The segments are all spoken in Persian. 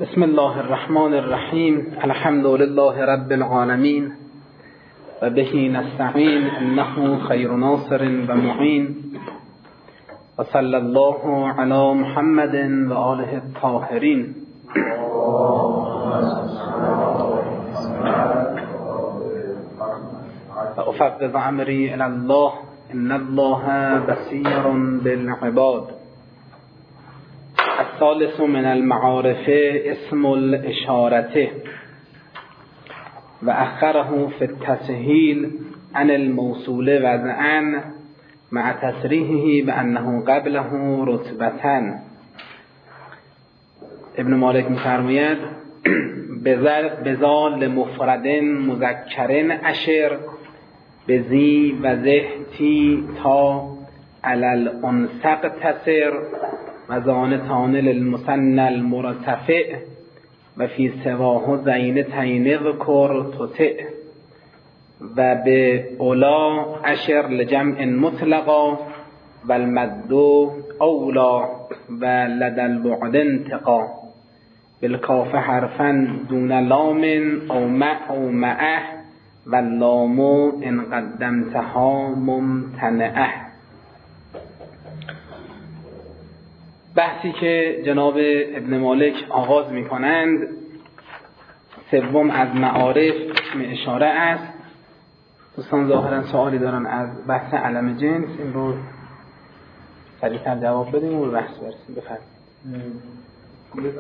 بسم الله الرحمن الرحیم. الحمد لله رب العالمین و به نستعین انه خیر ناصر و معین و صلی الله علی محمد و آله الطاهرین. و افوض امری الی الله ان الله بصیر بالعباد. الثالث من المعارف اسم الاشارته و اخره فی التسهیل عن الموصول وضعا مع تصریحه بانه قبله رتبة. ابن مالک می‌فرماید بذال مفرد مذکر اشر بزی و زهتی تا علی الانثق تصر مزانتان للمثنى المرتفع و فی سواه زین تین ذکر تطع و به اولا اشر لجمع مطلقا و المد اولا و لدى البعد انتقا بالکاف حرفا دون لام او مع او معه و اللام ان قدمتها ممتنعه. بحثی که جناب ابن مالک آغاز می کنند سوم از معارف اسم اشاره است. دوستان ظاهرا سوالی دارن از بحث علم جنس، این رو سریعتر جواب بدیم و بحث برسیم. بفرمایید.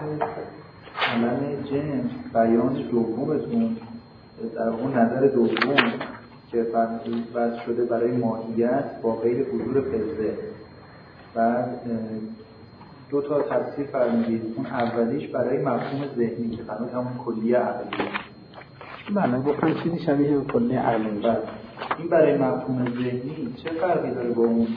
علم جنس بیان دومتون در اون نظر دوم که فرض شده برای ماهیت با غیر حضور فضله. بعد دو تا تفسیر فرمودید. اون اولیش برای مفهوم ذهنی که فرمود همون کلیه عقلی. بله گفتم چیزی شبیه کلیه عقلی. این برای مفهوم ذهنی چه فرقی داره با اون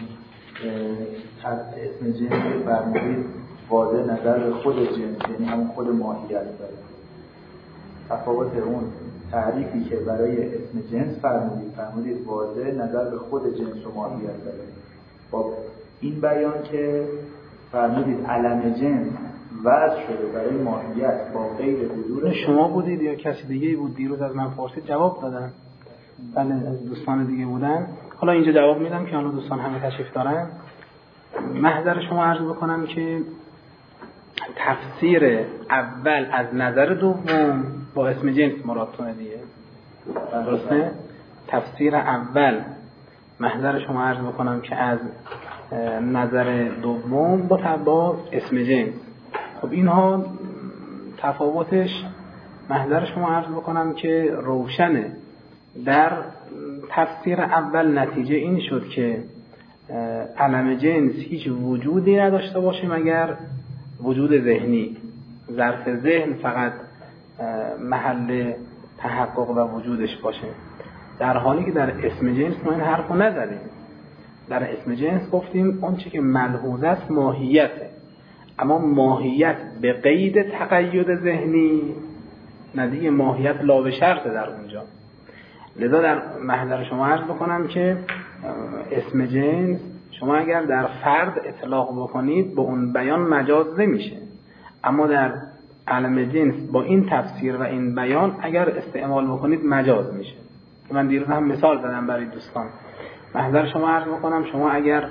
اسم جنس که فرمودید واضح نظر به خود جنس، یعنی همون خود ماهیت داره؟ تفاوت اون تعریفی که برای اسم جنس فرمودید واضح نظر به خود جنس و ماهیت داره، با این بیان که فرمودید علم جنس وضع شده برای ماهیت با غیر حضور. شما بودید یا کسی دیگه بود؟ دیروز از من پرسید جواب دادم. بله از دوستان دیگه بودن. حالا اینجا جواب میدم که حالا دوستان همه تشریف دارن. محضر شما عرض بکنم که تفسیر اول از نظر دوم با اسم جنس مرادتونه دیگه. درسته؟ تفسیر اول محضر شما عرض بکنم که از نظر دوم با اسم جنس. خب اینها تفاوتش محضر شما عرض بکنم که روشنه. در تفسیر اول نتیجه این شد که علم جنس هیچ وجودی نداشته باشه مگر وجود ذهنی. ظرف ذهن فقط محل تحقق و وجودش باشه، در حالی که در اسم جنس ما این حرفو نزدیم. در اسم جنس گفتیم اون چی که ملحوظ است ماهیته، اما ماهیت به قید تقید ذهنی نه دیگه، ماهیت لا به شرطه در اونجا. لذا در محضر شما عرض بکنم که اسم جنس شما اگر در فرد اطلاق بکنید با اون بیان مجاز نمیشه، اما در علم جنس با این تفسیر و این بیان اگر استعمال بکنید مجاز میشه. که من دیروز هم مثال زدم برای دوستان. محضر شما عرض بکنم شما اگر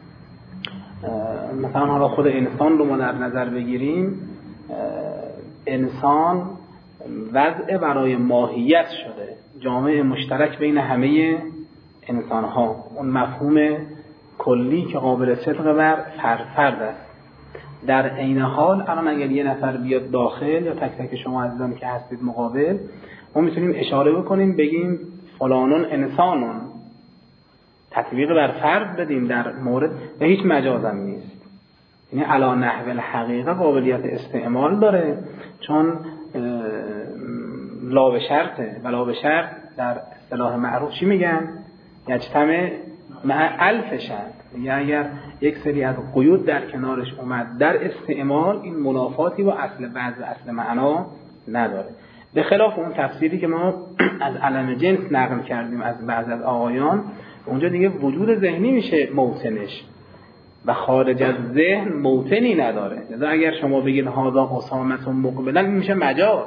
مثلا حالا خود انسان رو ما در نظر بگیریم، انسان وضع برای ماهیت شده، جامعه مشترک بین همه انسان ها، اون مفهوم کلی که قابل صدق بر فرد است. در عین حال الان اگر یه نفر بیاد داخل یا تک تک شما عزیزان که هستید مقابل، ما میتونیم اشاره بکنیم بگیم فلانون انسانون، تطبیق بر فرد بدیم در مورد و هیچ مجاز هم نیست. یعنی علی نحو الحقیقه قابلیت استعمال داره، چون لا به شرطه. و لا به شرط در اصطلاح معروف چی میگن؟ یجتمع مع الف شرط. یعنی اگر یک سری از قیود در کنارش اومد در استعمال، این منافاتی با اصل بعض و اصل معنا نداره. به خلاف اون تفسیری که ما از علم جنس نقل کردیم از بعض از آقایان، اونجا دیگه وجود ذهنی میشه موطنش. و خارج از ذهن موطنی نداره. لذا اگر شما بگید هذا اسامه مقبلا، این میشه مجاز.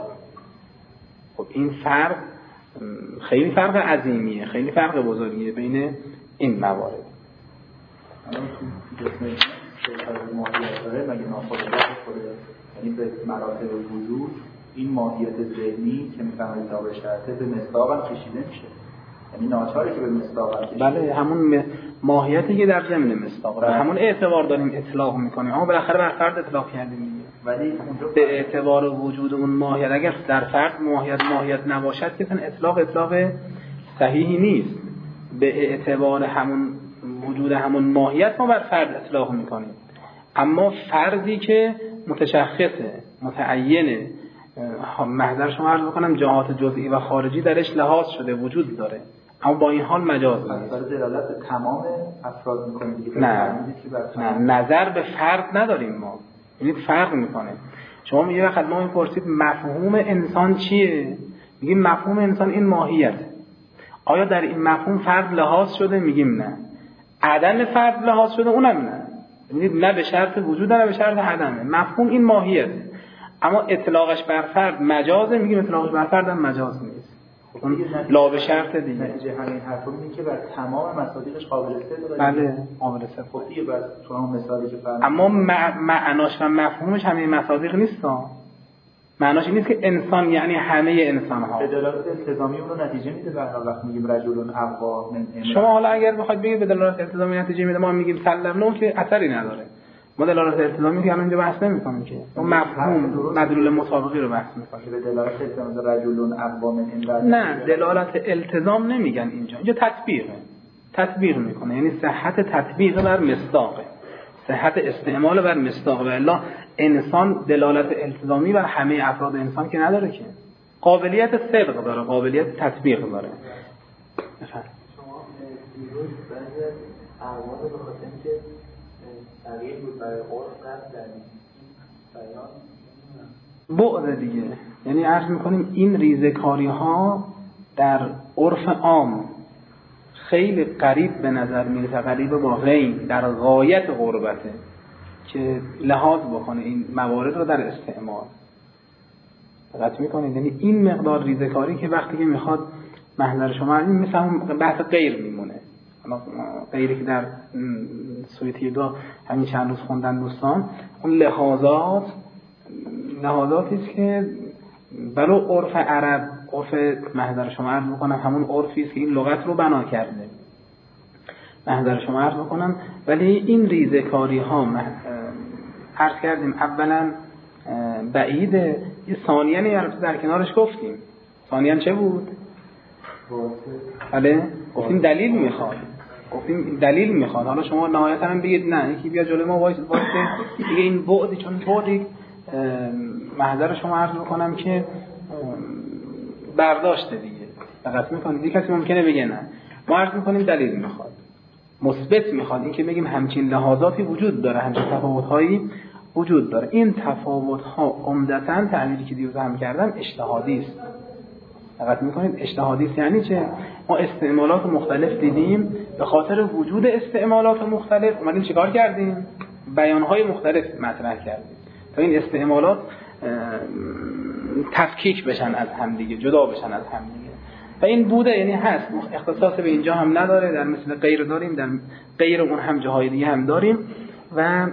خب این فرق خیلی فرق عظیمیه، خیلی فرق بزرگیه بین این موارد. الان تو جسم ماهیت داره مگه ناخودآگاه خوده، یعنی به مراتب وجود این ماهیت ذهنی که میفهمید تا به شرطه به مصداق هم کشیده میشه، یعنی ناچاره که به مصداق هم کشیده. بله همون ماهیتی که در ضمن مصداق همون اعتبار داریم اطلاق میکنیم، اما بالاخره بر فرد اطلاق کردیم دیگه. ولی اونجا به اعتبار وجود اون ماهیت، اگر در فرد ماهیت نباشد که اطلاق صحیحی نیست. به اعتبار همون وجود همون ماهیت ما بر فرد اطلاق میکنیم، اما فردی که متشخصه متعینه، محضر شما عرض بکنم جهات جزئی و خارجی درش لحاظ شده وجود داره، اما با این حال مجاز نیست. داره دلالت به تمام افراد میکنه دیگه. نه نظر به فرد نداریم ما، یعنی فرق میکنه. شما یه وقت ما میپرسید مفهوم انسان چیه، میگیم مفهوم انسان این ماهیت. آیا در این مفهوم فرد لحاظ شده؟ میگیم نه. عدم فرد لحاظ شده؟ اونم نه. یعنی نه به شرط وجود نه به شرط عدمه. مفهوم این ماهیت، اما اطلاقش بر فرد مجازه، میگیم اطلاقش بر فرد هم مجاز نیست. اون لا به شرط دیگه. نتیجه همین حرفو میگه که بر تمام مصادیقش قابل استدلال. بله قابل استدلال. خب دیگه بس تو هم مثالی که فرض، اما معناش و مفهومش همین مصادیق نیستا. معناش این نیست که انسان یعنی همه انسان ها. به دلالت التزامی اون رو نتیجه میده. به هر وقت میگیم رجل اقوا من امرأة، شما حالا اگر بخواید بگید به دلالت التزامی نتیجه میده، ما میگیم سلمنا که اثری نداره. ما دلالت التزامی که اینجا بحث نمی‌کنیم که اون مفهوم مدلول مطابقی رو بحث می‌کنیم. به دلالت التزام رجل اقوا من امرأة، نه دلالت التزام نمیگن اینجا تطبیق میکنه، یعنی صحت تطبیق بر مصداقه، صحت استعمال بر مصداق. و الا انسان دلالت التزامی بر همه افراد انسان که نداره، که قابلیت صدق داره، قابلیت تطبیق داره. شما دیروز بعضی از اعمال به خاطر اینکه صریح بود برای عرف قبل در بیان بعد دیگه، یعنی عرض میکنیم این ریزکاری ها در عرف عام خیلی قریب به نظر میرسه، قریب با غین، در غایت قربته که لحاظ بکنه این موارد رو در استعمال. دقت میکنید؟ یعنی این مقدار ریزکاری که وقتی که میخواد محضر شما، این مثل هم بحث غیر میمونه. غیری که در سویتی دو همین چند روز خوندن دوستان، اون لحاظاتی است که برای عرف عرب، عرف محضر شما عرض بکنم همون عرفی است که این لغت رو بنا کرده، محضر شما عرض بکنم. ولی این ریزکاری ها عرض کردیم اولا بعیده، ثانیاً در کنارش گفتیم. ثانیاً چه بود؟ بله گفتیم دلیل میخواد. حالا شما نهایتا هم بگید نه یکی بیا جلوی ما وایسه دیگه این بعدی، چون بعدی محضر شما عرض بکنم که برداشته دیگه. دقت میکنید یک کسی ممکنه بگه نه، ما عرض میکنیم دلیل میخواد، مثبت میخواد، این که بگیم همچین لحاظاتی وجود داره، همچین تفاوت‌هایی وجود داره. این تفاوت‌ها عمدتاً تعبیری که دیروز هم کردم اجتهادی است. دقت میکنید اجتهادی است یعنی چه؟ ما استعمالات مختلف دیدیم، به خاطر وجود استعمالات مختلف اومدیم چیکار کردیم؟ بیان‌های مختلف مطرح کردیم تا این استعمالات تفکیک بشن از هم دیگه، جدا بشن از هم دیگه. و این بوده یعنی هست، اختصاص به اینجا هم نداره، در مثل غیر داریم، در غیر اون هم جاهای دیگه هم داریم. و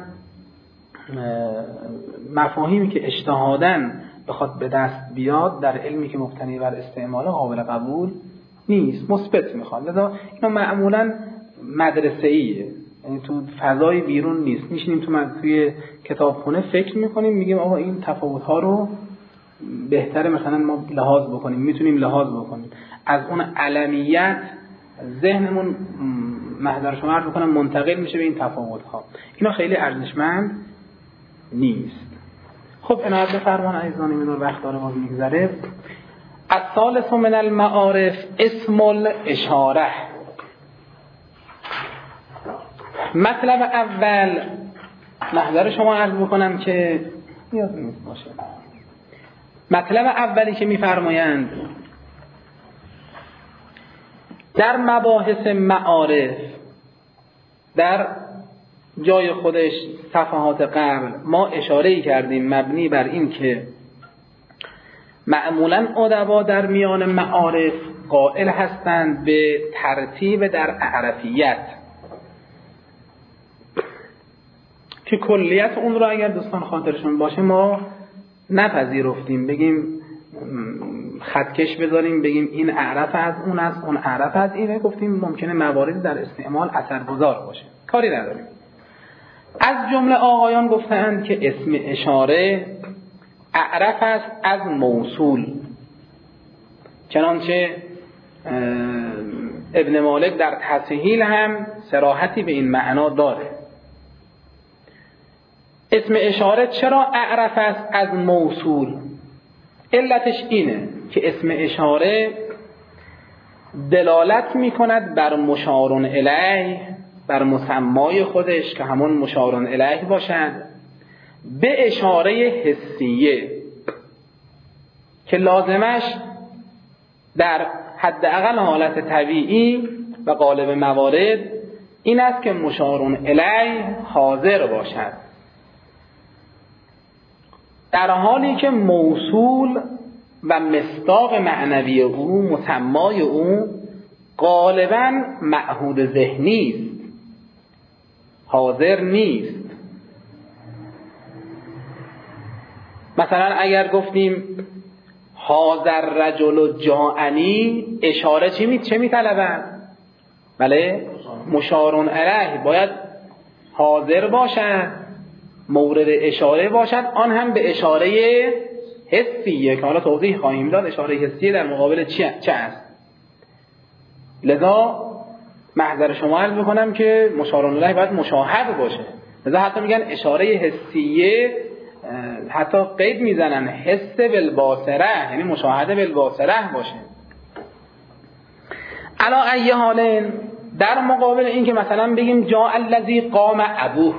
مفاهیمی که اجتهاداً بخواد به دست بیاد در علمی که مبتنی بر استعمال قابل قبول نیست، مثبت میخواد. لذا اینا معمولاً مدرسه‌ایه، یعنی تو فضای بیرون نیست. میشینیم توی کتابخونه فکر میکنیم، میگیم آقا این تفاوت‌ها رو بهتره مثلا ما لحاظ بکنیم، میتونیم لحاظ بکنیم. از اون علمیت ذهنمون محضر شما عرض بکنم منتقل میشه به این تفاوت‌ها. اینا خیلی ارزشمند نیست. خب عنایت بفرمان عزیزان، میدور وقت داره باز میگذره. الثالث من المعارف اسم الاشاره. مطلب اول محضر شما عرض بکنم که نیاز نیست باشه. مطلب اولی که میفرمایند در مباحث معارف، در جای خودش صفحات قبل ما اشاره‌ای کردیم مبنی بر این که معمولاً ادبا در میان معارف قائل هستند به ترتیب در اعرفیت که کلیت اون رو اگر دوستان خاطرشون باشه ما نپذیرفتیم بگیم خطکش بذاریم بگیم این اعرف از اون است اون اعرف از اینه، گفتیم ممکنه مواردی در استعمال اثرگذار باشه، کاری نداریم. از جمله آقایان گفتند که اسم اشاره اعرف است از موصول، چنانچه ابن مالک در تسهیل هم صراحتی به این معنا داره. اسم اشاره چرا اعرف است از موصول؟ علتش اینه که اسم اشاره دلالت میکند بر مشارون الیه، بر مسمای خودش که همون مشارون الیه باشد، به اشاره حسیه که لازمش در حداقل حالت طبیعی و غالب موارد این است که مشارون الیه حاضر باشد، در حالی که موصول و مصداق معنوی او، مسمای او غالباً معهود ذهنی است، حاضر نیست. مثلا اگر گفتیم حاضر رجل جاءنی، اشاره چه میطلبد؟ بله، مشارون الیه باید حاضر باشد، مورد اشاره باشد، آن هم به اشاره حسیه که حالا توضیح خواهیم داد اشاره حسیه در مقابل چه است. لذا محضر شما عرض میکنم که مشارون الیه باید مشاهد باشه، لذا حتی میگن اشاره حسیه، حتی قید میزنن حس بالباصره، یعنی مشاهده بالباصره باشه. علا ای حال در مقابل این که مثلا بگیم جاء الذی قام ابوه،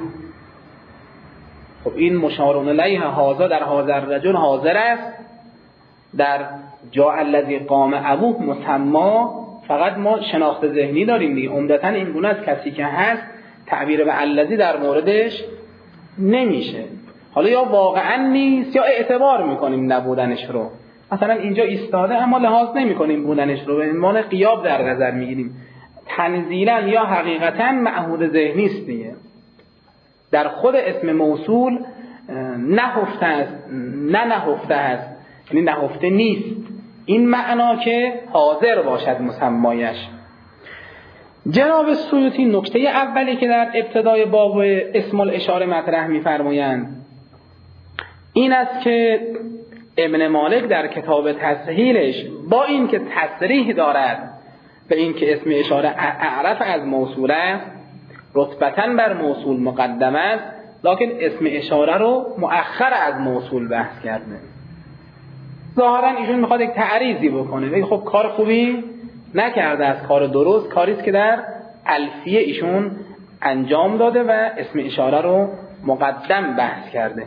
خب این مشارون الیه هذا در حاضر رجل حاضر است، در جاء الذی قام ابوه مسما فقط ما شناخت ذهنی داریم دیگه، عمدتاً این گونه از کسی که هست تعبیر به الذی در موردش نمیشه. حالا یا واقعا نیست یا اعتبار میکنیم نبودنش رو، مثلا اینجا ایستاده اما لحاظ نمیکنیم بودنش رو، به عنوان غیاب در نظر میگیریم، تنزیلا یا حقیقتا معهود ذهنی است دیگه. در خود اسم موصول نهفته است، نهفته است، یعنی نهفته نیست این معنا که حاضر باشد مسمایش. جناب سیوطی نکته اولی که در ابتدای باب اسم الاشاره مطرح می‌فرمایند این است که ابن مالک در کتاب تسهیلش با این که تصریح دارد به این که اسم اشاره اعرف از موصول است، رتبتاً بر موصول مقدم است، لکن اسم اشاره رو مؤخر از موصول بحث کرده. ظاهراً ایشون میخواد یک تعریضی بکنه، بگه خب کار خوبی نکرده است، کار درست کاری است که در الفیه ایشون انجام داده و اسم اشاره رو مقدم بحث کرده.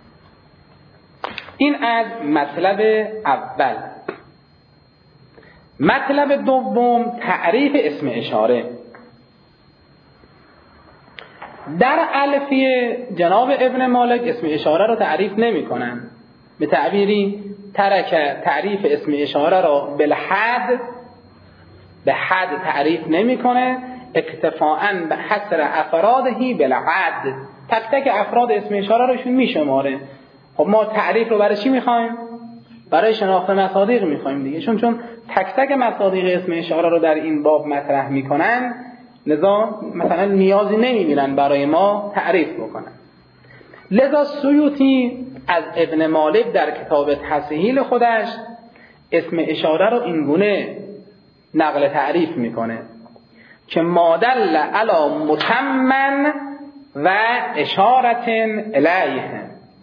این از مطلب اول. مطلب دوم تعریف اسم اشاره. در الفیه جناب ابن مالک اسم اشاره رو تعریف نمی کنن، به تعبیری ترک تعریف اسم اشاره را بالحد، به حد تعریف نمی کنه، اکتفاءً به حصر افرادهی بالعد، تک تک افراد اسم اشاره روشون می شماره. خب ما تعریف رو برای چی میخوایم؟ برای شناخت مصادیق میخوایم دیگه، چون تک تک مصادیق اسم اشاره رو در این باب مطرح میکنن، لذا مثلا نیازی نمیبینن برای ما تعریف بکنن. لذا سیوطی از ابن مالک در کتاب تسهیل خودش اسم اشاره رو اینگونه نقل تعریف میکنه که مادل علی متمن و اشارت الیه.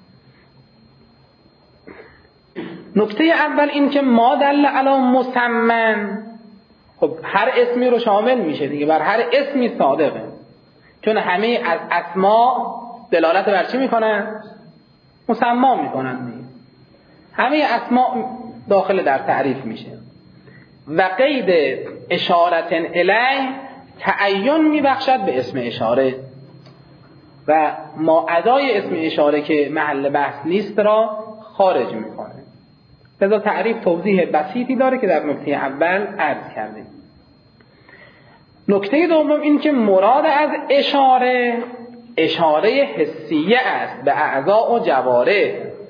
نکته اول این که ما دل علی مسمن، خب هر اسمی رو شامل میشه دیگه، بر هر اسمی صادقه، چون همه از اسما دلالت بر چی میکنن؟ مسما میکنن دیگه، همه اسما داخل در تعریف میشه. و قید اشارت الیه تعین میبخشد به اسم اشاره. و ما ادای اسم اشاره که محل بحث نیست را خارج میکنه. لذا تعریف توضیح بسیطی داره که در نکته اول عرض کردیم. نکته دوم این که مراد از اشاره حسیه است به اعضاء و جوارح،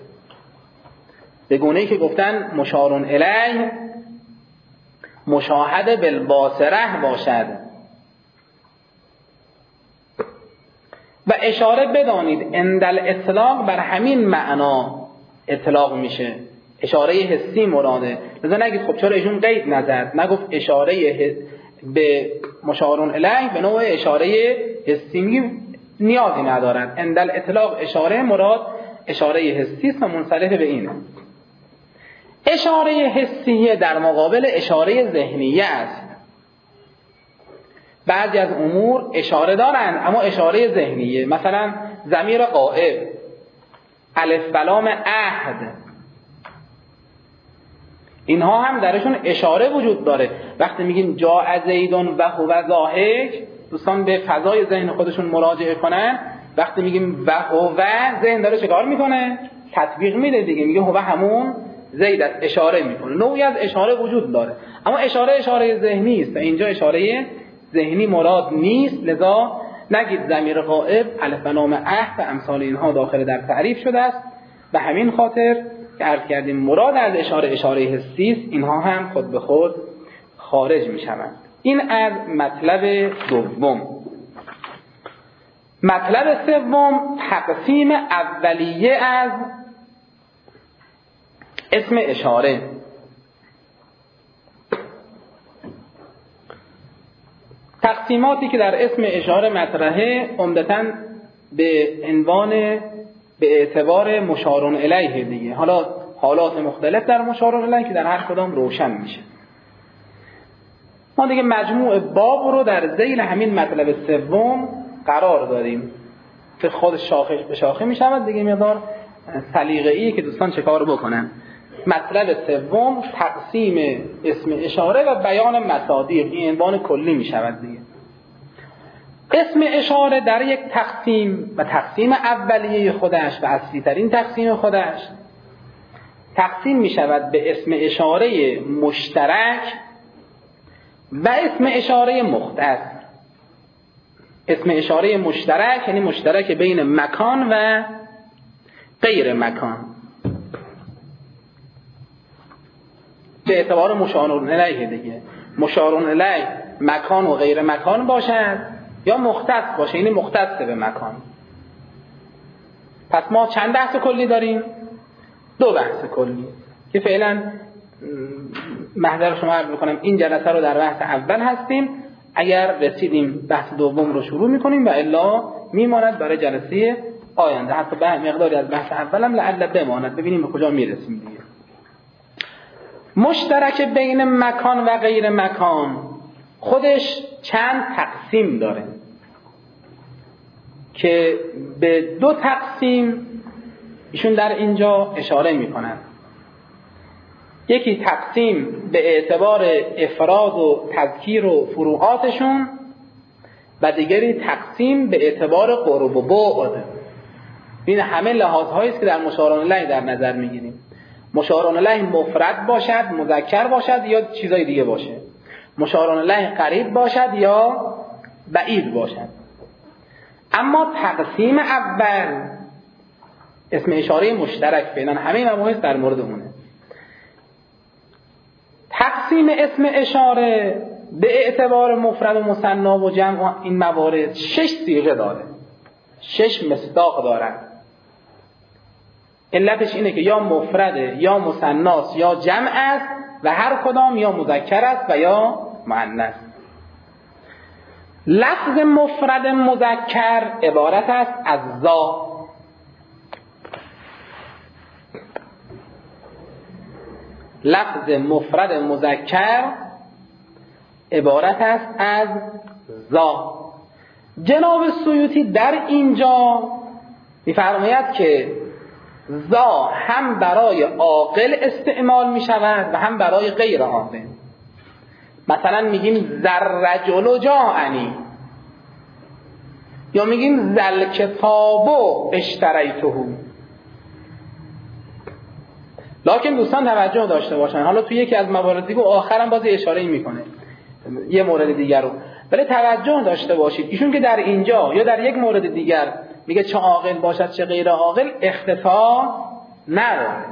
به گونه‌ای که گفتن مشارون الیه مشاهده بالباصره باشد. و اشاره بدانید عند الاطلاق بر همین معنا اطلاق میشه، اشاره حسی مراده. لذا نگید خب چرا ایشون قید نزد، نگفت اشاره به مشارون الیه به نوع اشاره حسی، میگیم نیازی ندارن. عند الاطلاق اشاره مراد اشاره حسی است و منصرف به اینه. اشاره حسیه در مقابل اشاره ذهنیه است. بعضی از امور اشاره دارند اما اشاره ذهنیه، مثلا ضمیر غائب، الف و لام عهد، اینها هم درشون اشاره وجود داره. وقتی میگیم جاء زیدون و هو ضاحک، دوستان به فضای ذهن خودشون مراجعه کنن. وقتی میگیم و هو، ذهن داره چیکار میکنه؟ تطبیق میده دیگه، میگه هو همون زید است، اشاره میکنه. نوعی از اشاره وجود داره اما اشاره ذهنی است و اینجا اشاره ذهنی مراد نیست. لذا نگید ضمیر غائب، الف و لام عهد و امثال اینها داخل در تعریف شده است. به همین خاطر که عرض کردیم مراد از اشاره حسی است، اینها هم خود به خود خارج میشوند. این از مطلب دوم. مطلب سوم تقسیم اولیه از اسم اشاره. تقسیماتی که در اسم اشاره مطرحه عمدتاً به عنوان به اعتبار مشارون الیه دیگه، حالا حالات مختلف در مشارون الیه که در هر کدام روشن میشه. ما دیگه مجموع باب رو در ذیل همین مطلب سوم قرار دادیم که خود شاخه به شاخه میشود دیگه، مقدار سلیقه‌ایه که دوستان چه کار بکنن. مطلب سوم تقسیم اسم اشاره و بیان مصادیق، این عنوان کلی میشود دیگه. اسم اشاره در یک تقسیم و تقسیم اولیه خودش و اصلی ترین تقسیم خودش تقسیم میشود به اسم اشاره مشترک و اسم اشاره مختص. اسم اشاره مشترک یعنی مشترک بین مکان و غیر مکان، به اعتبار مشارون الیه دیگه. مشارون الیه مکان و غیر مکان باشد یا مختص باشه، یعنی مختص به مکان. پس ما چند بحث کلی داریم؟ 2 بحث کلی که فعلا محضر شما عرض میکنم این جلسه رو در بحث اول هستیم. اگر رسیدیم بحث دوم رو شروع میکنیم و الا میماند برای جلسه آینده. حتی به مقداری از بحث اولم لعل بماند، ببینیم به کجا میرسیم دیگه. مشترک بین مکان و غیر مکان خودش چند تقسیم داره که به 2 تقسیم ایشون در اینجا اشاره میکنن. یکی تقسیم به اعتبار افراد و تذکیر و فروعاتشون و دیگری تقسیم به اعتبار قرب و بعد. این همه لحاظهایی است که در مشارون الیه در نظر میگیریم. مشارون الیه مفرد باشد، مذکر باشد یا چیزای دیگه باشه. مشارون الیه قریب باشد یا بعید باشد. اما تقسیم اول اسم اشاره مشترک فعلا همه مباحث در مورد اونه. تقسیم اسم اشاره به اعتبار مفرد و مثنی و جمع این موارد 6 صیغه داره، 6 مصداق داره. علتش اینه که یا مفرده یا مثنی است یا جمع است و هر کدام یا مذکر است و یا مؤنث. لفظ مفرد مذکر عبارت است از ذا. لفظ مفرد مذکر عبارت است از ذا. جناب سیوطی در اینجا می‌فرماید که ذا هم برای عاقل استعمال می شود و هم برای غیر عاقل. مثلا میگیم ذر رجل جاءنی، یا میگیم ذل کتابو اشتریته. لکن دوستان توجه داشته باشن، حالا تو یکی از موارد دیگه آخرام باز اشاره میکنه یه مورد دیگر رو، ولی توجه داشته باشید ایشون که در اینجا یا در یک مورد دیگر میگه چه عاقل باشد چه غیر عاقل اختصاص نداره.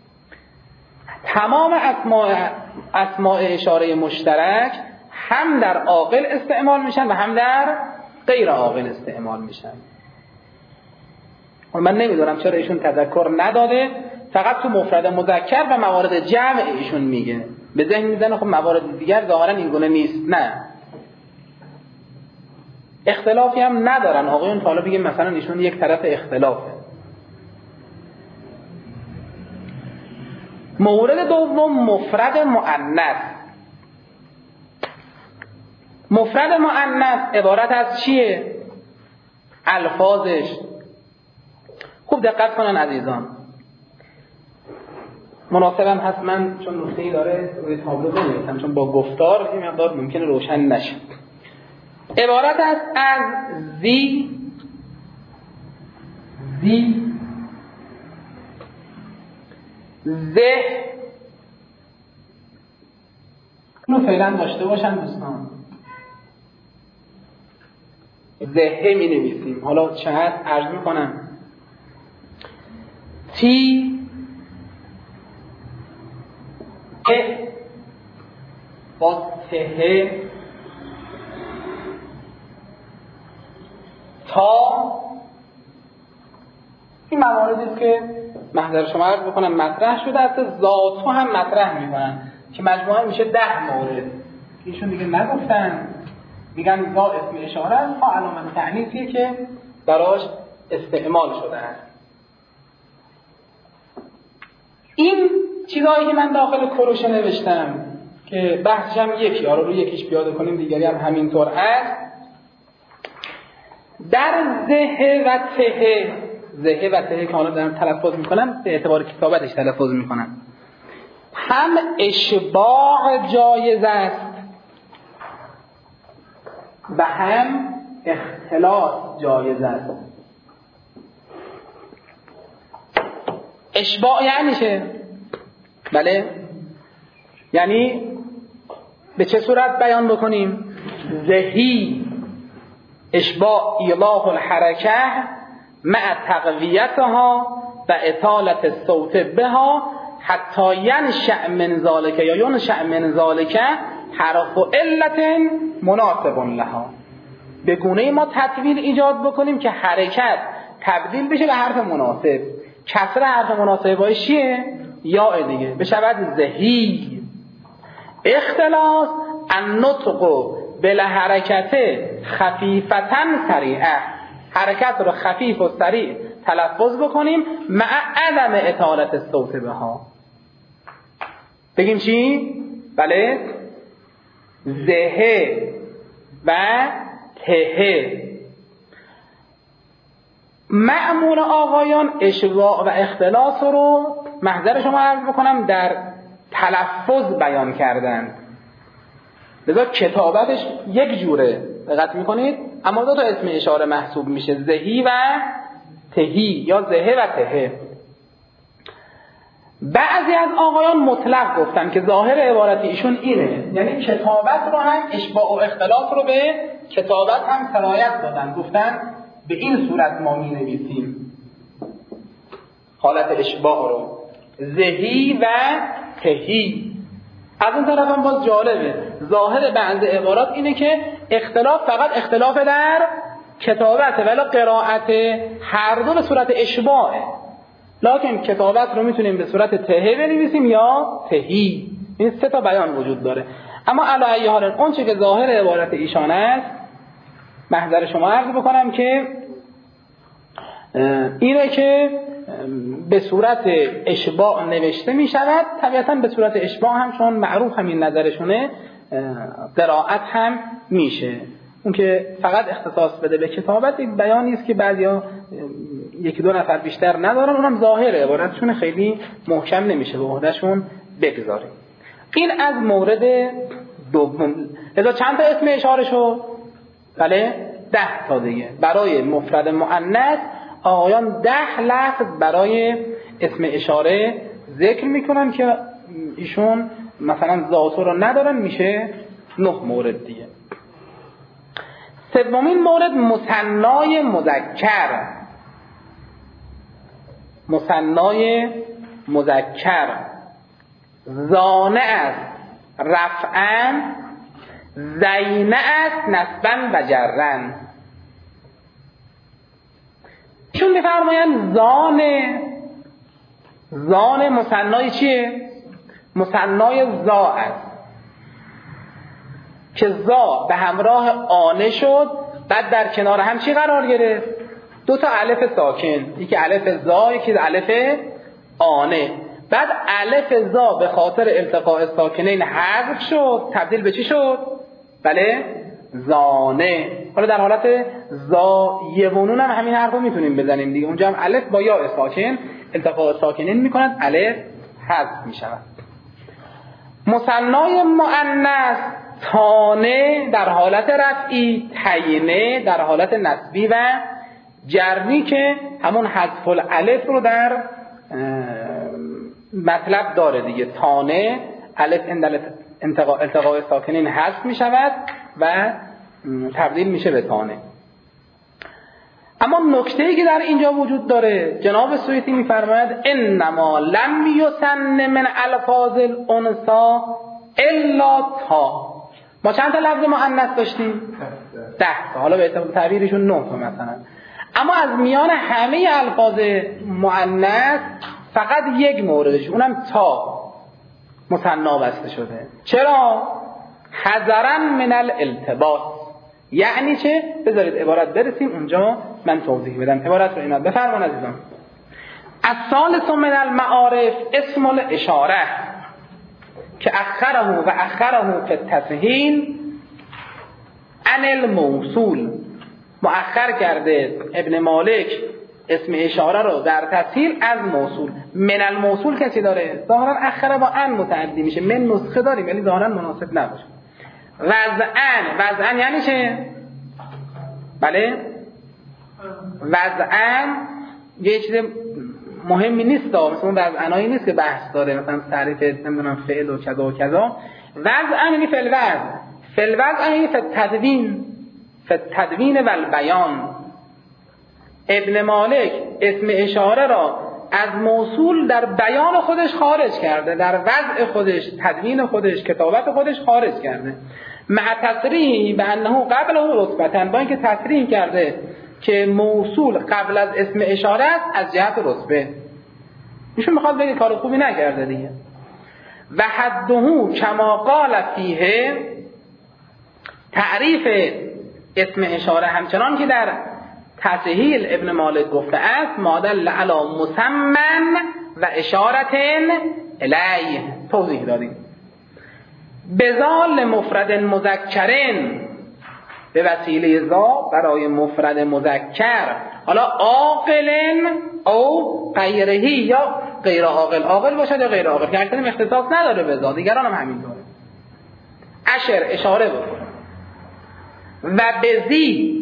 تمام اسماء اشاره مشترک هم در عاقل استعمال میشن و هم در غیر عاقل استعمال میشن. من نمیدونم چرا ایشون تذکر نداده، فقط تو مفرد مذکر و موارد جمع ایشون میگه، به ذهن میزنه خب موارد دیگر ظاهرا این گونه نیست. نه، اختلافی هم ندارن آقایون، حالا بگیم مثلا ایشون یک طرف اختلافه. مورد دوم مفرد مؤنث. مفرد مؤنث عبارت از چیه؟ الفاظش. خوب دقت کنن عزیزان، مناسبم هست من چون نکته‌ای داره روی تابلو بنویسم، چون با گفتار این مقدار ممکنه روشن نشه. عبارت است از زی زه. اینو فعلا داشته باشن دوستان، زهه می نویسیم. حالا چه هست عرض می کنم. تی با ته تا. این مواردی است که محضر شما عرض بکنم مطرح شده است، ذاتو هم مطرح میکنن که مجموعه میشه 10 مورد. ایشون دیگه نگفتن، میگن ذا اسم اشاره است، ها علامت تعنیفیه که براش استعمال شده است. این چیزایی که من داخل کروشه نوشتم که بحثش هم یکی، آره روی یکیش پیاده کنیم دیگری هم همینطور است. در زه و ته که حالا دارم تلفظ میکنم به اعتبار کتابتش تلفظ میکنم، هم اشباع جایز است و هم اختلاط جایز است. اشباع یعنی چه؟ بله، یعنی به چه صورت بیان بکنیم؟ زهی اشباع ایضاح الحرکه مع تقویتها و اطالت الصوت بها حتی ینشأ من ذالک یا ینشأ من ذالک حرف علت مناسب لها. به گونه ما تطویل ایجاد بکنیم که حرکت تبدیل بشه به حرف مناسب. کسر حرف مناسب باشه چیه؟ یا دیگه بشود زهی. اختلاس النطق بالحرکت خفیفتن سریعه، حرکت رو خفیف و سریع تلفظ بکنیم مع عدم اطالت الصوت بها. بگیم چی؟ بله، زه و ته. معمول آقایان اشباع و اختلاس رو محضر شما عرض بکنم در تلفظ بیان کردن، لذا کتابتش یک جوره، دقت میکنید، اما دو تا اسم اشاره محسوب میشه، زهی و تهی یا زهه و تهه. بعضی از آقایان مطلق گفتن که ظاهر عبارت ایشون اینه، یعنی کتابت رو هم اشباع و اختلاط رو به کتابت هم سرایت دادن، گفتن به این صورت ما می نویسیم حالت اشباع رو زهی و تهی. از اون طرف هم باز جالبه، ظاهر بعض عبارات اینه که اختلاف فقط اختلاف در کتابته ولی قرائت هر دو به صورت اشباعه، لکن کتابت رو میتونیم به صورت تهه بنویسیم یا تهی. این سه تا بیان وجود داره. اما علی ای حال اون چه که ظاهر عبارت ایشان است محضر شما عرض بکنم که اینه که به صورت اشباع نوشته می شود. طبیعتا به صورت اشباع هم چون معروف همین نظرشونه قرائت هم میشه. اون که فقط اختصاص بده به کتابت یک بیانی است که بعضیا یکی دو نفر بیشتر ندارن، اونم ظاهر عبارتشون خیلی محکم نمیشه به عهدهشون بگذاریم. این از مورد دوم. لذا چند تا اسم اشاره شد؟ بله، 10 تا دیگه. برای مفرد مؤنث آقایان 10 لفظ برای اسم اشاره ذکر میکنن که ایشون مثلا ذاتو رو ندارن، میشه 9 مورد دیگه. سومین مورد مثنای مذکر. مثنای مذکر زانه است رفعاً، زینه است نصباً و جراً. چون میفرمایند زان مثنای چیه؟ مثنای زا است که زا به همراه آنه شد، بعد در کنار هم چی قرار گرفت؟ 2 تا الف ساکن، یکی الف زا یکی الف آنه. بعد الف زا به خاطر التقاء ساکنین حذف شد، تبدیل به چی شد؟ بله زانه. حالا در حالت زا یونون هم همین حرفو میتونیم بزنیم دیگه. اونجا هم الف با یا ساکن التقاء ساکنین میکند، الف حذف میشود. مثنای مؤنث تانه در حالت رفعی، تینه در حالت نسبی و جری که همون حذف الالف رو در مطلب داره دیگه. تانه الف التقاء ساکنین حذف می شود و تبدیل میشه به تانه. اما نکته‌ای که در اینجا وجود داره، جناب سویتی می‌فرماید انما لم یسن من الفاظ الانثى الا تا. ما چند تا لفظ مؤنث داشتیم؟ 10 تا. حالا به تعبیرشون 9 تا مثلا. اما از میان همه الفاظ مؤنث فقط یک موردش، اونم تا، مثنا بسته شده. چرا؟ حذرا من الالتباس. یعنی چه؟ بذارید عبارت برسیم اونجا من توضیح بدم. عبارت رو اینا بفرمان عزیزان. الثالث من المعارف اسم الاشاره که اخره و اخره فی التسهیل عن الموصول. مؤخر کرده ابن مالک اسم اشاره رو در تسهیل از موصول. من الموصول کسی داره؟ ظاهرا اخره با ان متعدی میشه. من نسخه داریم ولی ظاهرا مناسب نباشه. وضعن یعنی چه؟ بله وضعن یه چیز مهمی نیست، مثلا وضعنایی نیست که بحث داره، مثلا تعریف نمیدونم فعل و کذا و کذا. وضعن یعنی فعل وضع، فعل وضع یعنی تدوین و البیان. ابن مالک اسم اشاره را از موصول در بیان خودش خارج کرده، در وضع خودش، تدوین خودش، کتابت خودش خارج کرده. مع تصریح به انه قبله رتبتن، با اینکه تصریح کرده که موصول قبل از اسم اشاره است از جهت رتبه. ایشون میخواد بگه کار خوبی نکرده دیگه. و حده کما قال فیه، تعریف اسم اشاره همچنان که در تسهیل ابن مالک گفته است، مادل علی مسمن و اشارت الیه، توضیح دادیم. بذال مفرد مذکرن، به وسیله ذا برای مفرد مذکر، حالا عاقلن او غیرهی یا غیر عاقل، عاقل باشد یا غیر عاقل، که اصلا اختصاص نداره به ذا، دیگران هم همینطوره. اشر اشاره بکنه. و بزی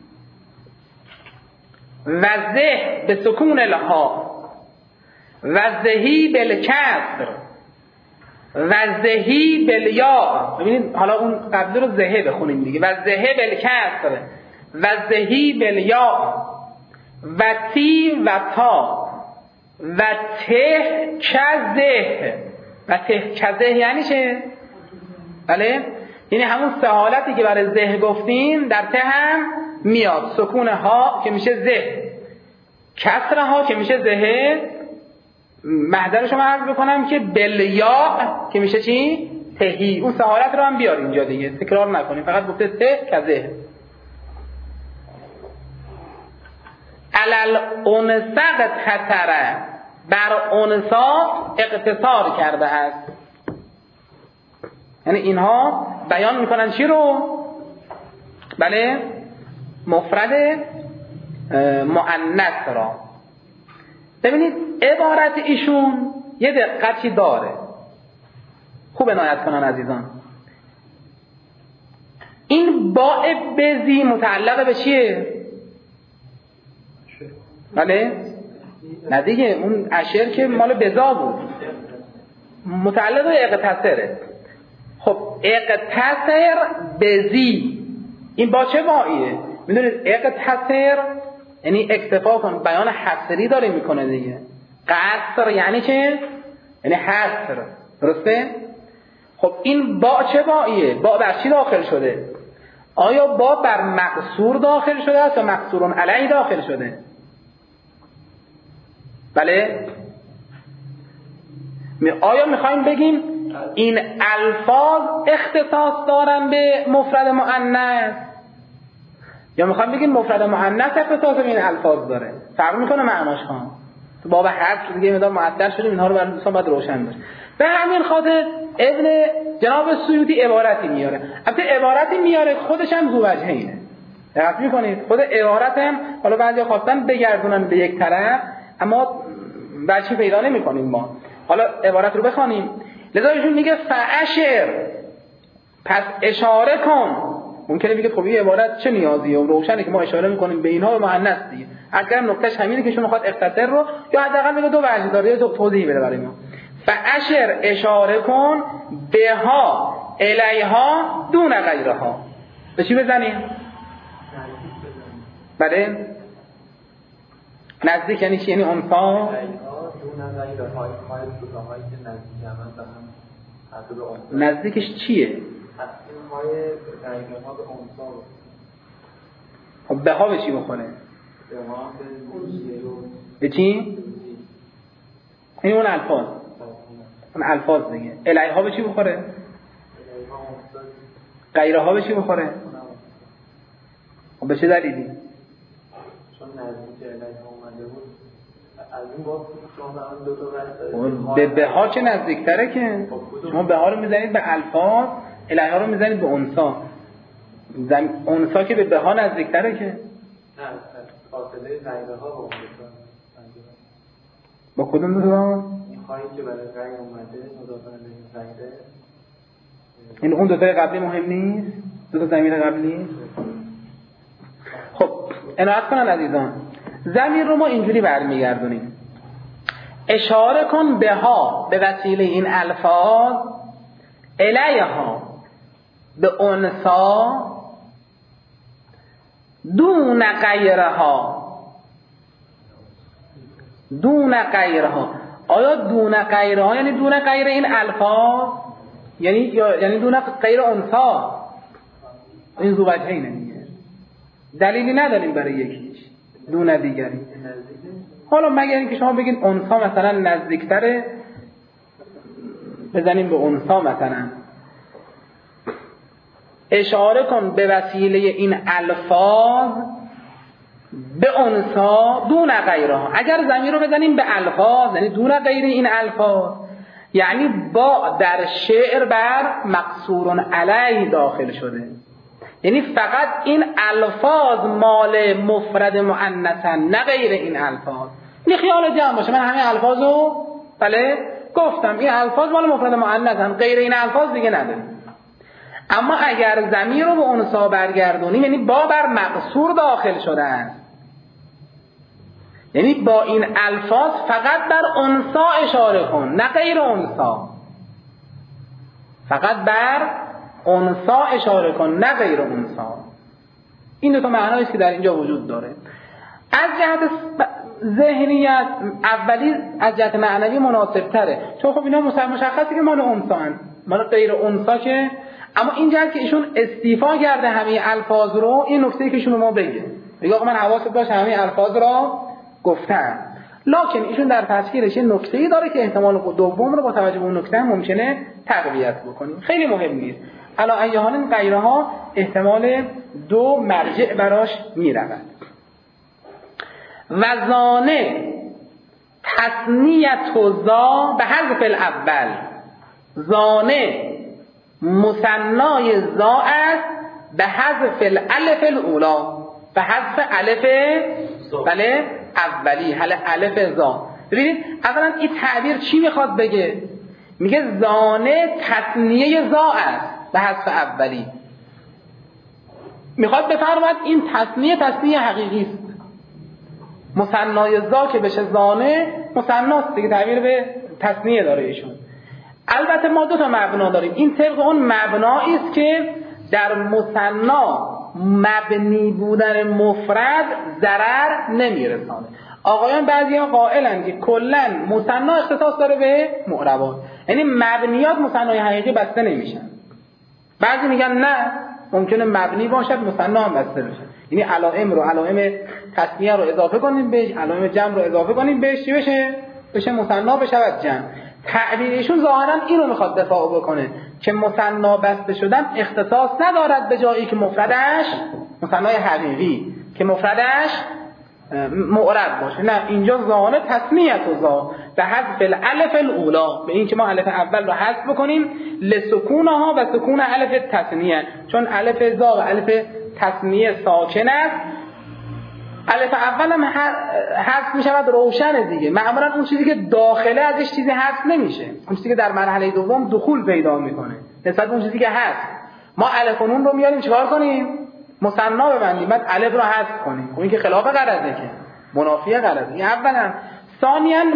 و زه به سکون الها و زهی بالکسر و زهی بالیا. ببینید حالا اون قبلی رو زهه بخونیم دیگه. و زهه بالکسر و زهی بالیا و تی و تا و ته کزه. و ته کزه یعنی چه؟ بله؟ یعنی همون سه حالتی که برای زه گفتیم در ته هم میاد. سکون ها که میشه زه، کسر ها که میشه زهه، محضرش رو من عرض بکنم که بلیا که میشه چی؟ تهی. اون سه حالت رو هم بیار اینجا دیگه، تکرار نکنیم، فقط گفته ته کزه. علل انسق خطره، بر انسا اقتصار کرده است. یعنی اینها بیان میکنن چی رو؟ بله، مفرد مؤنث را. ببینید عبارت ایشون یه دقتی داره، خوب عنایت کنن عزیزان. این باء بزی متعلق به چیه؟ بله؟ نه دیگه اون اشر که مال بزا بود، متعلق به اقتصره. خب اقتصر بزی، این با چه باییه؟ میدونید اقتصر یعنی اکتفا کن، بیان حصری داره میکنه دیگه. قصر یعنی چه؟ یعنی حصر، درسته؟ خب این با چه باییه؟ با بر چی داخل شده؟ آیا با بر مقصور داخل شده است یا مقصورون علیه داخل شده؟ بله؟ آیا میخوایم بگیم این الفاظ اختصاص دارن به مفرد مؤنث یا میخوایم بگیم مفرد مؤنث اختصاص به این الفاظ داره؟ فرق میکنه معناش ها. تو باب حذف دیگه مقدار معطل شدیم، اینها رو برای دوستان باید روشن باشه. به همین خاطر ابن جناب سیوطی عبارتی میاره. البته عبارتی میاره خودش هم ذو وجهینه. دقت میکنید خود عبارت هم حالا بعضیا خواستن بگردونن به یک طرف اما وجهی پیدا نمیکنیم ما. حالا عبارت رو بخوانیم. لذا ایشون میگه فاشر، پس اشاره کن. ممکنه بگید خب این عبارت چه نیازیه؟ و روشنه که ما اشاره میکنیم به اینها به مؤنث دیگه. اگر نکتهش همینه که ایشون میخواد اختصار رو یا حداقل میگه دو وجه داره توضیح بده برای ما. فاشر اشاره کن بها الیها دون غیرها. به چی بزنیم؟ بله نزدیک یعنی چی؟ یعنی انثا نزدیکش چیه؟ خب به ها به چی بخوره؟ به چی؟ این اون الفاظ، اون الفاظ دیگه. الیها به چی بخوره؟ غیرها به چی بخوره؟ خب به چه دلیلی؟ چون نزدیک الیها اومده بود از این باب شما دو تا به بها چه نزدیکتره که شما بها رو میزنید به الفاظ، الیها رو میزنید به انثا. انثا که به بها نزدیکتره که نه فاصله غیرها با انثا. با کدوم دو تا؟ میخواهید که برای غیر اومده مضاف الیه غیره. این اون دو تا قبلی مهم نیست؟ دو تا ضمیر قبلی؟ خب عنایت کنن عزیزان، ضمیر رو ما اینجوری برمیگردونیم. اشاره کن بها به وسیله این الفاظ الیها به انثا دون غیرها. دون غیرها، آیا دون غیرها یعنی دون غیر این الفاظ یعنی دون غیر انثا؟ این ذو وجهینه دیگه، دلیلی نداریم برای یکیش دون دیگری. حالا مگر اینکه شما بگید انثا مثلا نزدیکتره بزنیم به انثا مثلا. اشاره کن به وسیله این الفاظ به انثا دون غیرها. اگر ضمیر رو بزنیم به الفاظ یعنی دون غیر این الفاظ، یعنی با در شعر بر مقصور علیه داخل شده، یعنی فقط این الفاظ مال مفرد مؤنثن نه غیر این الفاظ. این خیال جمع باشه، من همه الفاظو بله گفتم این الفاظ مال مفرد مؤنثن، غیر این الفاظ دیگه نداریم. اما اگر ضمیر رو به انثا برگردونیم یعنی با بر مقصور داخل شده است، یعنی با این الفاظ فقط بر انثا اشاره کن نه غیر انثا، فقط بر انثا اشاره کن نه غیر انثا. این دو تا معنایی است که در اینجا وجود داره. از جهت ذهنیت اولی از جهت معنوی مناسب تره، چون خب اینا مشخصه که مال انثا هستند، مال غیر انثا که. اما این جهت که ایشون استیفا کرده همه الفاظ رو، این نکته که ایشون ما بگه آقا من حواست باشه همه الفاظ را گفتم، لکن ایشون در تشکیلش این نکته‌ای داره که احتمال دوم رو با توجه به اون نکته ممکنه تقویت بکنیم. خیلی مهم نیست. الا ایهان غیرها احتمال دو مرجع براش میرود. وزانه تثنیت و ذا به حذف الاول. زانه مثنای ذا است به حذف الالف الاولا، به حذف الف بله اولی، الف ذا. ببینید اولا این تعبیر چی میخواد بگه؟ میگه زانه تثنیه ذا است به حذف اولی. میخواد بفرماید این تثنیه حقیقی است. مثنای ذا که بشه زانه مثناست دیگه، تعبیر به تثنیه داره ایشون. البته ما دو تا مبنا داریم. این طبق اون مبنایی است که در مثنا مبنی بودن مفرد ضرر نمیرسانه. آقایان بعضیا قائلن که کلا مثنا اختصاص داره به معربات، یعنی مبنیات مثنای حقیقی بسته نمیشن. بعضی میگن نه، ممکنه مبنی باشد مثنا هم بسته بشه، یعنی علائم تثنیه رو اضافه کنیم بهش، علائم جمع رو اضافه کنیم بهش، چی بشه مثنا بشه و جمع. تعبیرشون ظاهرا اینو میخواد دفاع بکنه که مثنا بسته شدن اختصاص ندارد به جایی که مفردش مثنای حقیقی که مفردش معرب باشه. نه، اینجا زانه تثنیه و ذا به حذف الالف الاولا، به این که ما الف اول رو حذف بکنیم لسکونها و سکون الف تثنیه، چون الف ذا و الف تثنیه ساکن است. الف اول هم حذف میشود روشن دیگه. معمولا اون چیزی که داخله ازش چیزی حذف نمیشه، اون چیزی که در مرحله دوم دخول پیدا میکنه نسبت اون چیزی که هست. ما الف و نون رو میاریم چیکار کنیم؟ مثنا ببندیم، بعد الف رو حذف کنیم. اون که خلاف غرضه، که منافی غرضه. این اولا. ثانیاً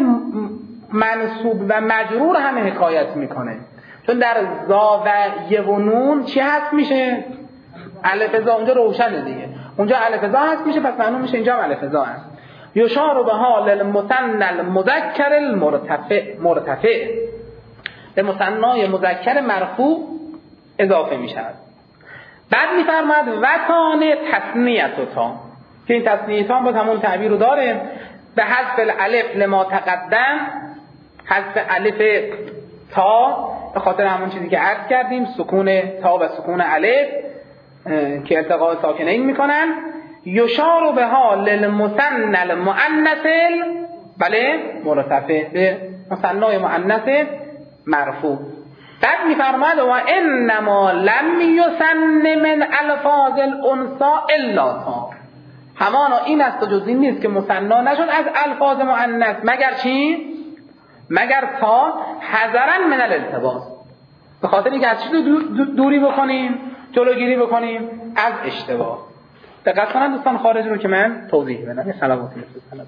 منصوب و مجرور هم حکایت میکنه، چون در ذا و ی و نون چی حذف میشه؟ الف ذا. اونجا روشنه دیگه، اونجا الف ذا حذف میشه، پس معلوم میشه اینجا هم الف ذا هست. یشار به حال المثنى المذکر المرتفع، به مثنای مذکر مرفوع اضافه میشود. بعد میفرماد و کان تثنیه تا، که این تثنیه تا باز همون تعبیر رو داره، به حذف الالف لما تقدم، حذف الف تا به خاطر همون چیزی که عرض کردیم، سکون تا و سکون الف که التقاء ساکنین میکنن. یشار به حال المثنى المؤنث بله مرتفع، به مثنای مؤنث مرفوع. بعد میفرماد و انما لم یسن من الفاظ الانثى الا تا، همانا این است و جز این نیست که مثنا نشد از الفاظ مؤنث مگر چی؟ مگر تا، حذرا من الالتباس، به خاطر اینکه از چی دوری بکنیم؟ جلوگیری بکنیم از اشتباه. دقت کنن دوستان خارج رو که من توضیح بدم. صلواتی بفرستید.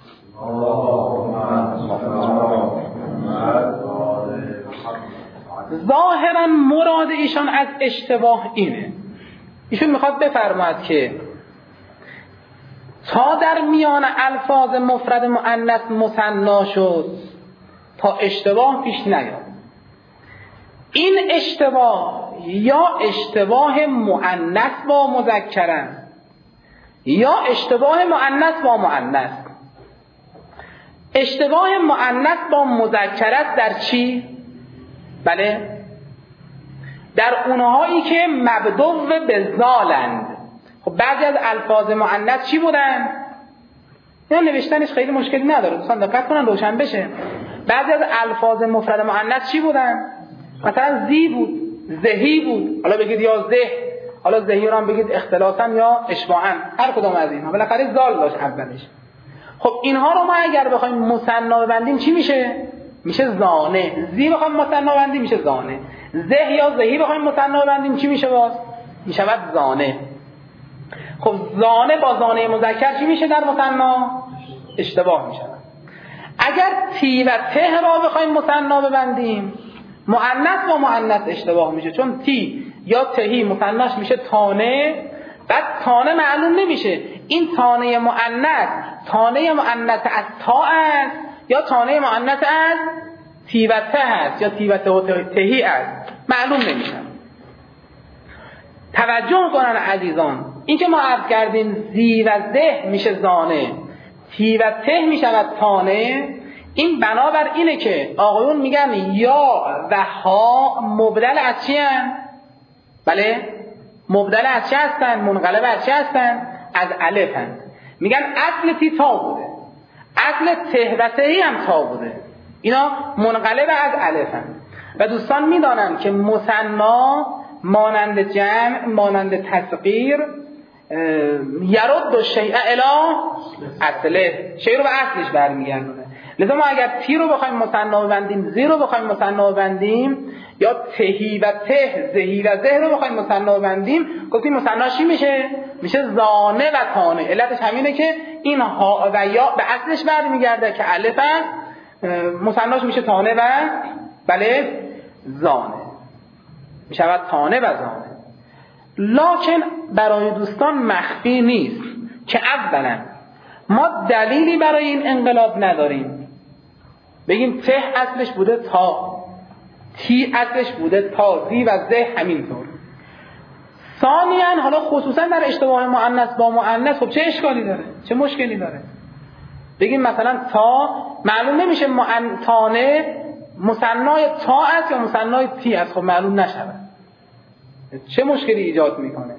ظاهرا مراد ایشان از اشتباه اینه، ایشون میخواد بفرماید که تا در میان الفاظ مفرد مؤنث مثنا شد تا اشتباه پیش نیاد. این اشتباه یا اشتباه مؤنث با مذکرن یا اشتباه مؤنث با مؤنث. اشتباه مؤنث با مذکر است در چی؟ بله، در اونهایی که مبدوع به زالند. خب بعضی از الفاظ مؤنث چی بودن؟ اینا نوشتنش خیلی مشکلی نداره، دوستان دقت کنن روشن بشه. بعضی از الفاظ مفرد مؤنث چی بودن؟ مثلا زی بود، زهی بود، حالا بگید یا زه، حالا زهی رو هم بگید اختلاسا یا اشباعا، هر کدوم از اینها بالاخره زال داشت اولش. خب اینها رو ما اگر بخوایم مثنا ببندیم چی میشه؟ میشه زانه. زی بخوایم مثنا ببندیم میشه زانه. زه یا زهی بخوایم مثنا ببندیم چی میشه باز؟ میشود زانه. خب زانه با زانه مذکر چی میشه در مثنا؟ اشتباه میشه. اگر تی و ته را بخوایم مثنا ببندیم مؤنث با مؤنث اشتباه میشه، چون تی یا تهی مثناش میشه تانه، بعد تانه معلوم نمیشه این تانه مؤنث از تا است یا تانه مؤنث از تی و ته است یا تی و ته و تهی است، معلوم نمیشه. توجه کنن عزیزان، این که ما عرض کردیم زی و زه میشه زانه، تی و ته میشود تانه، این بنابر اینه که آقایون میگن یا و ها مبدل از چی هستن؟ بله، مبدل از چی هستن؟ منقلب از چی هستن؟ از الف هستن. میگن اصل تی تا بوده، اصل ته و تهی هم تا بوده، اینا منقلب از الف هستن. و دوستان میدانن که مثنا مانند جمع، مانند تصغیر، یرد و شیء الی اصله، شیء رو به اصلش برمیگردونه. لذا ما اگر تی رو بخوایم مثنا ببندیم، زی رو بخوایم مثنا ببندیم، یا تهی و ته، زهی و زه رو بخوایم مثنا بندیم، گفتیم مثناش چی میشه؟ میشه زانه و تانه. علتش همینه که این ها و یا به اصلش برمیگرده که الف است، مثناش میشه تانه و بله زانه، میشود تانه و زانه. لکن برای دوستان مخفی نیست که اولا ما دلیلی برای این انقلاب نداریم بگیم ته اصلش بوده تا، تی اصلش بوده تا، زی و زه همینطور. ثانیاً حالا خصوصا در اشتباه مؤنث با مؤنث، خب چه اشکالی داره؟ چه مشکلی داره؟ بگیم مثلا تا، معلوم نمیشه تانه مثنای تا است یا مثنای تی است، خب معلوم نشود، چه مشکلی ایجاد میکنه؟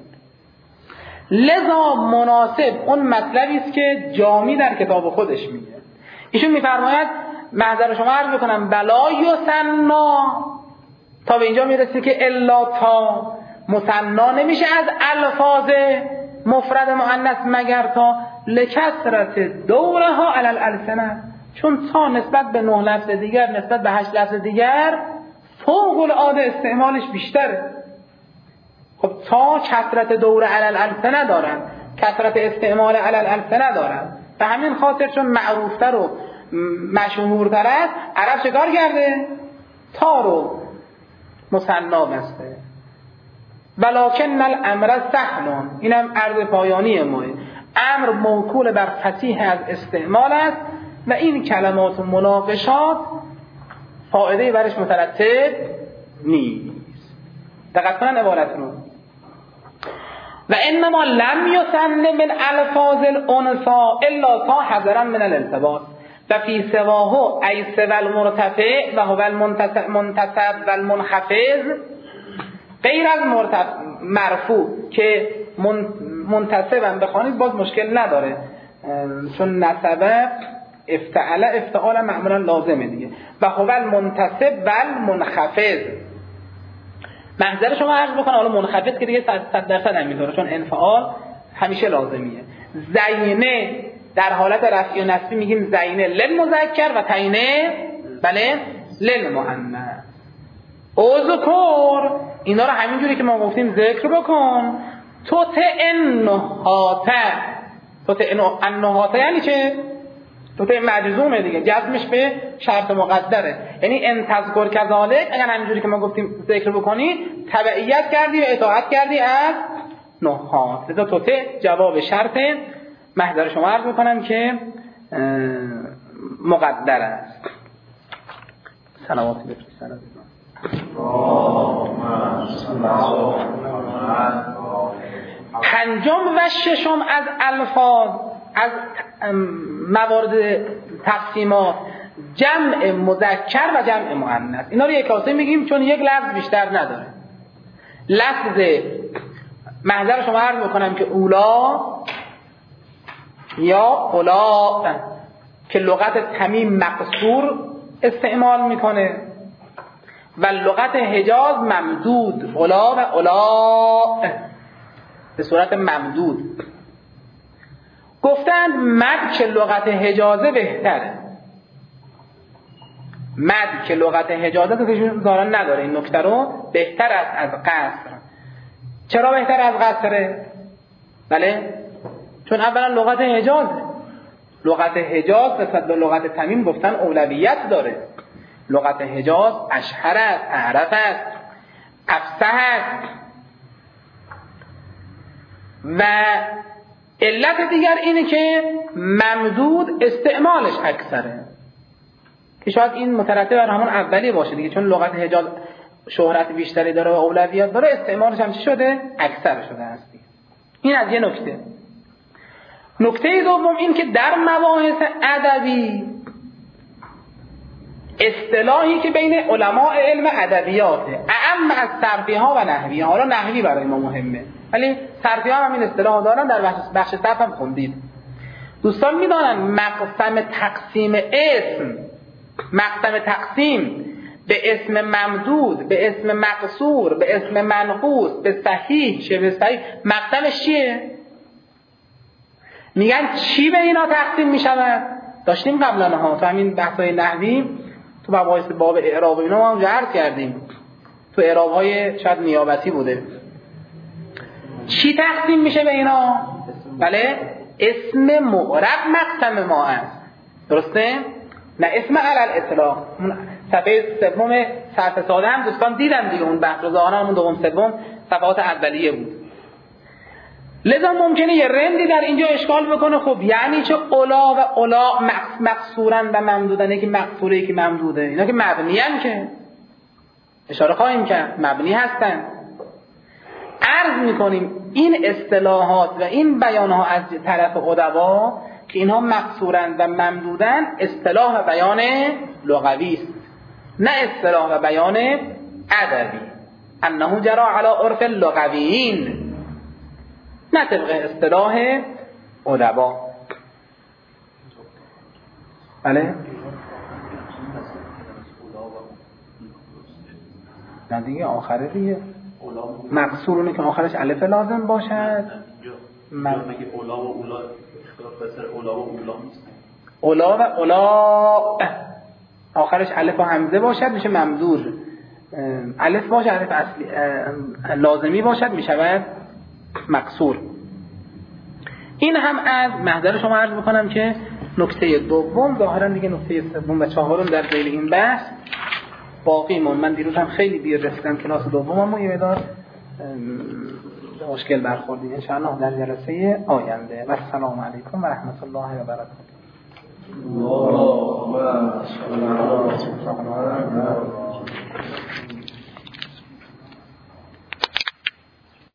لذا مناسب اون مطلبی است که جامی در کتاب خودش میگه. ایشون میفرماید محضر شما عرض بکنم بلا یثنا، تا به اینجا میرسه که الا تا مثنا نمیشه از الفاظ مفرد مؤنث مگر تا، لکثرت دورها علی الالسنه، چون تا نسبت به 9 لفظ دیگر، نسبت به 8 لفظ دیگر فوق العاده استعمالش بیشتره. خب تا کثرت دور علی الالسنه دارن، کثرت استعمال علی الالسنه دارن، به همین خاطر چون معروفتر و مشهورتر است، عرب چه کار کرده؟ تا رو مثنا بسته. ولکن الامر سهل، اینم عرض پایانی ماه، امر موکول بر فصیح از استعمال است و این کلمات و مناقشات فایده برش مترتب نیست. دقت کنن عبارت رو. و انما لم یسن من الفاظ الانثى الا تا حذرا من الالتباس و فی سواه ای سوى المرتفع و هو المنتصب و المنخفض، غیر از مرفوع که منتصبم بخوانید باز مشکل نداره، چون نسبه افتعال معمولا لازمه دیگه، و هو المنتصب و المنخفض. محضر شما عرض بکنم، حالا منخفض که دیگه 100% همینطوره چون انفعال همیشه لازمیه. زینه در حالت رفعی و نصبی میگیم زینه للمذکر و تینه بله للمؤنث. اذکر، اینا رو همینجوری که ما گفتیم ذکر بکن. النهاته یعنی چه؟ توته مجزومه دیگه، جزمش به شرط مقدره، یعنی ان تذکر کذالک، اگر همینجوری که ما گفتیم ذکر بکنی تبعیت کردی و اطاعت کردی از نهات، لذا توته جواب شرط. محضر شما عرض میکنم که مقدر است. سلامات بفرستن. پنجم و ششم از الفاظ، از موارد تقسیمات، جمع مذکر و جمع مؤنث. اینا رو یک کاسه میگیم چون یک لفظ بیشتر نداره. لفظ محضر شما عرض بکنم که اولا یا اولا که لغت تمیم مقصور استعمال میکنه و لغت حجاز ممدود، اولا و اولا به صورت ممدود. گفتند مد که لغت حجازه بهتره، مد که لغت حجازه تو کشون دارن نداره، این نکته رو بهتر است از قصر. چرا بهتر از قصره؟ بله چون اولا لغت حجازه، لغت حجاز نسبت به لغت تمیم گفتن اولویت داره. لغت حجاز اشهر است، اعرف است، افصح است. و علت دیگر اینه که ممدود استعمالش اکثره، که شاید این مترتب بر همون اولی باشه دیگه، چون لغت حجاز شهرت بیشتری داره و اولویت داره، استعمالش هم چی شده؟ اکثر شده است. این از یه نکته. نکته دوم این که در مباحث ادبی اصطلاحی که بین علماء علم ادبیاته، اعم از صرفی ها و نحوی ها. حالا نحوی برای ما مهمه ولی صرفی ها هم این اصطلاح دارن، در بخش صرف هم خوندید. دوستان میدانن مقسم تقسیم اسم، مقسم تقسیم به اسم ممدود، به اسم مقصور، به اسم منقوص، به صحیح، شبه صحیح، مقسمش چیه؟ میگن چی به اینا تقسیم میشود؟ داشتیم قبلا ها تو همین بحث‌های نحوی، تو مباحث باب اعراب اینا هم عرض کردیم. تو اعراب‌های شاید نیابتی بوده. چی تقسیم میشه به اینا؟ بله، اسم معرب مقسم ما است، درسته؟ نه اسم علل اطلاق. صفحه سوم صرف ساده هم دوستان دیدن دیگه، اون بحث ظاهرا دوم سوم صفحات اولیه بود. لذا ممکنه یه رندی در اینجا اشکال بکنه. خب یعنی چه اولا و اولا مقصورن و ممدودن؟ یکی مقصوره یکی ممدوده. اینا که مبنی‌ان، که اشاره خواهیم کرد مبنی هستن. عرض میکنیم این اصطلاحات و این بیانها از طرف ادبا که اینها مقصورن و ممدودن اصطلاح و بیان لغوی است، نه اصطلاح و بیان ادبی. انه جرى على عرف اللغویین، نه طبق اصطلاح ادبا. بله؟ نه دیگه آخره دیگه مقصورونه که آخرش الف لازم باشد. مگه اولا و اولا اختلاف بسر اولا و اولا نیست؟ اولا و اولا آخرش الف و همزه باشد میشه ممدود، الف باشه الف اصلی لازمی باشد میشود مقصور. این هم از محضر شما عرض بکنم که نکته دوم، ظاهرا دیگه نکته سوم و چهارم در ذیل این بحث باقی من دیروز هم خیلی دیر رسیدم کلاس دومم و یه مقدار مشکل برخوردیم. ان شاء الله در جلسه آینده. و السلام علیکم و رحمت الله و برکاته.